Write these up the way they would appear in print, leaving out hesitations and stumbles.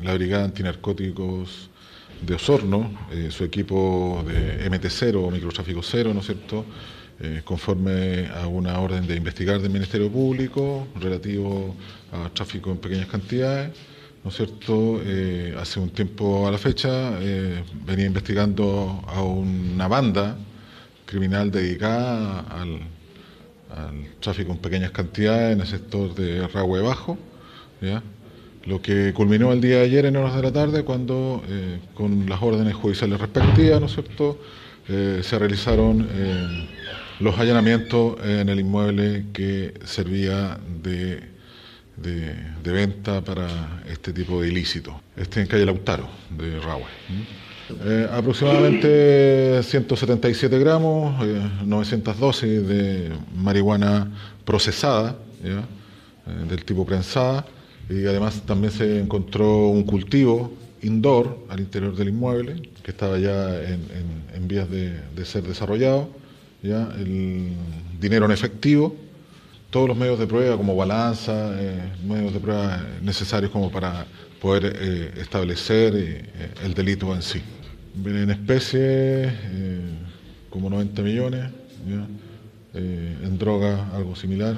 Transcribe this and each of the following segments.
la Brigada Antinarcóticos de Osorno, su equipo de MT0 o microtráfico cero, ¿no es cierto?, conforme a una orden de investigar del Ministerio Público relativo a tráfico en pequeñas cantidades, ¿no es cierto? Hace un tiempo a la fecha venía investigando a una banda criminal dedicada al tráfico en pequeñas cantidades en el sector de Rahue Bajo, ¿ya? Lo que culminó el día de ayer en horas de la tarde cuando, con las órdenes judiciales respectivas, ¿no es cierto?, se realizaron los allanamientos en el inmueble que servía de venta para este tipo de ilícitos. En calle Lautaro de Rahue. Aproximadamente 177 gramos, 912 de marihuana procesada, ¿ya? Del tipo prensada, y además también se encontró un cultivo indoor al interior del inmueble que estaba ya en vías de ser desarrollado, ¿ya? El dinero en efectivo, todos los medios de prueba como balanza, medios de prueba necesarios como para poder establecer el delito en sí. En especie, como 90 millones, ¿ya? En droga algo similar.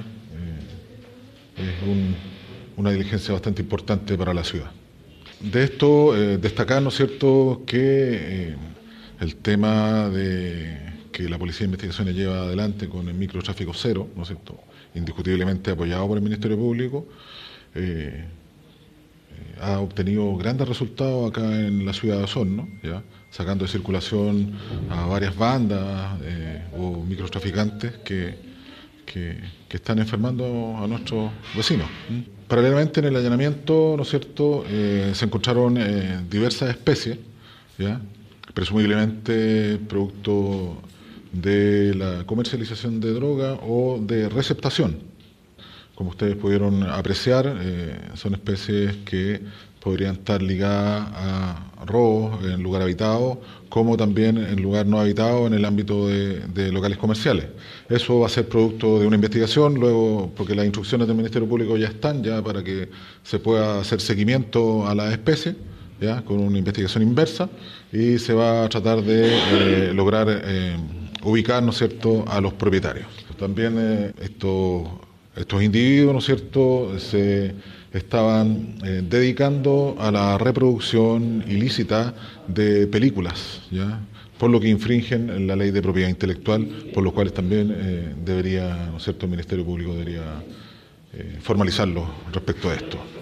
Es una diligencia bastante importante para la ciudad. De esto, destacar, ¿no es cierto?, que el tema que la Policía de Investigaciones lleva adelante con el microtráfico cero, ¿no es cierto?, indiscutiblemente apoyado por el Ministerio Público, ha obtenido grandes resultados acá en la ciudad de Osorno, ¿ya? Sacando de circulación a varias bandas o microtraficantes que están enfermando a nuestros vecinos. Paralelamente en el allanamiento, ¿no es cierto?, se encontraron diversas especies, ¿ya?, presumiblemente producto de la comercialización de droga o de receptación. Como ustedes pudieron apreciar, son especies que podrían estar ligadas a robos en lugar habitado, como también en lugar no habitado en el ámbito de locales comerciales. Eso va a ser producto de una investigación, luego, porque las instrucciones del Ministerio Público ya están, ya para que se pueda hacer seguimiento a las especies, ¿ya?, con una investigación inversa, y se va a tratar de lograr ubicar, ¿no es cierto?, a los propietarios. También estos individuos, ¿no es cierto?, se estaban dedicando a la reproducción ilícita de películas, ¿ya?, por lo que infringen la ley de propiedad intelectual, por lo cual también debería, ¿no es cierto?, el Ministerio Público debería formalizarlo respecto a esto.